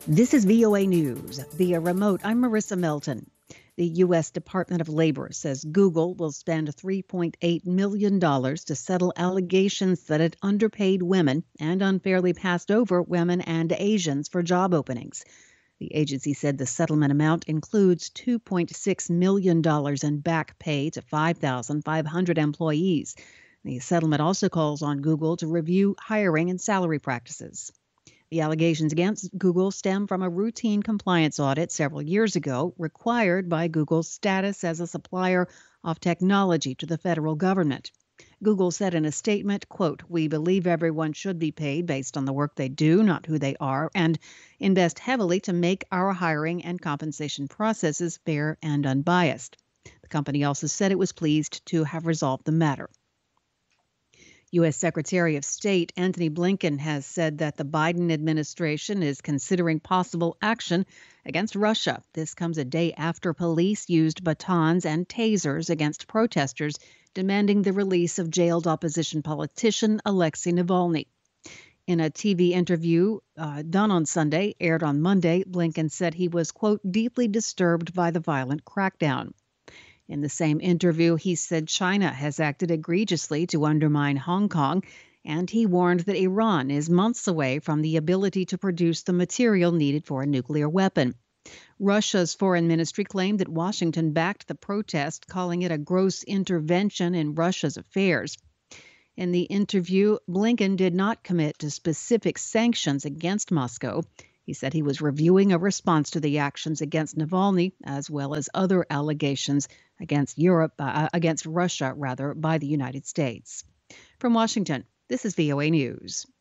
This is VOA News. Via remote, I'm Marissa Melton. The U.S. Department of Labor says Google will spend $3.8 million to settle allegations that it underpaid women and unfairly passed over women and Asians for job openings. The agency said the settlement amount includes $2.6 million in back pay to 5,500 employees. The settlement also calls on Google to review hiring and salary practices. The allegations against Google stem from a routine compliance audit several years ago, required by Google's status as a supplier of technology to the federal government. Google said in a statement, quote, "We believe everyone should be paid based on the work they do, not who they are, and invest heavily to make our hiring and compensation processes fair and unbiased." The company also said it was pleased to have resolved the matter. U.S. Secretary of State Antony Blinken has said that the Biden administration is considering possible action against Russia. This comes a day after police used batons and tasers against protesters demanding the release of jailed opposition politician Alexei Navalny. In a TV interview done on Sunday, aired on Monday, Blinken said he was, quote, "deeply disturbed by the violent crackdown." In the same interview, he said China has acted egregiously to undermine Hong Kong, and he warned that Iran is months away from the ability to produce the material needed for a nuclear weapon. Russia's foreign ministry claimed that Washington backed the protest, calling it a gross intervention in Russia's affairs. In the interview, Blinken did not commit to specific sanctions against Moscow. He said he was reviewing a response to the actions against Navalny, as well as other allegations against Russia, by the United States. From Washington, this is VOA News.